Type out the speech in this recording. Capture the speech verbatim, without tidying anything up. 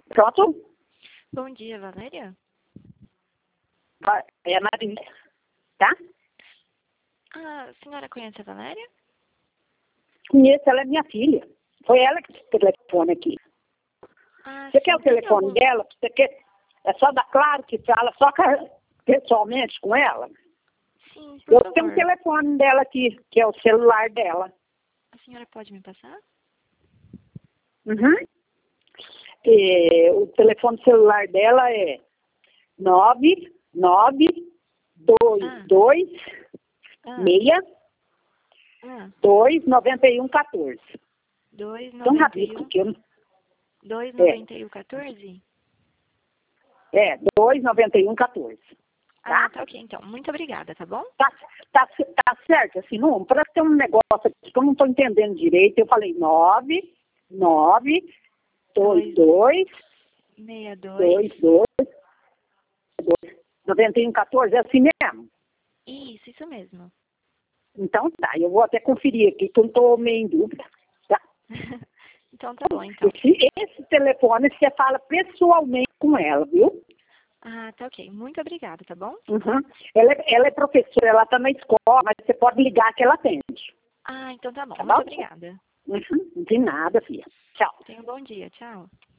Pronto? Bom dia, Valéria? Vai, é a Marília, tá? Ah, a senhora conhece a Valéria? Conheço, ela é minha filha. Foi ela que deu o telefone aqui. Ah, Você sim. quer o Tem telefone algum... dela? Você quer... É só dar claro que fala só com a- pessoalmente com ela? Sim, por Eu favor. tenho o telefone dela aqui, que é o celular dela. A senhora pode me passar? Uhum. E o telefone celular dela é nove nove dois dois Ah, seis ah, dois nove um um quatro. dois Então, noventa e rabisco um, que eu não... dois É, noventa e um, quatorze? é, dois nove um um quatro. Ah, Tá? tá ok, então. Muito obrigada, tá bom? Tá, tá, tá certo esse número? Parece que tem um negócio aqui que eu não estou entendendo direito. Eu falei nove nove dois dois seis dois. dois dois nove um um quatro. É assim mesmo? Isso, isso mesmo. Então tá, eu vou até conferir aqui, que eu estou meio em dúvida. Tá? Então tá bom, então. Esse, esse telefone você fala pessoalmente com ela, viu? Ah, tá ok. Muito obrigada, tá bom? Uhum. Ela, é- ela é professora, ela está na escola, mas você pode ligar que ela atende. Ah, então tá bom. Tá Muito bom? obrigada. Uhum. De nada, filha. Tchau. Tenha um bom dia. Tchau.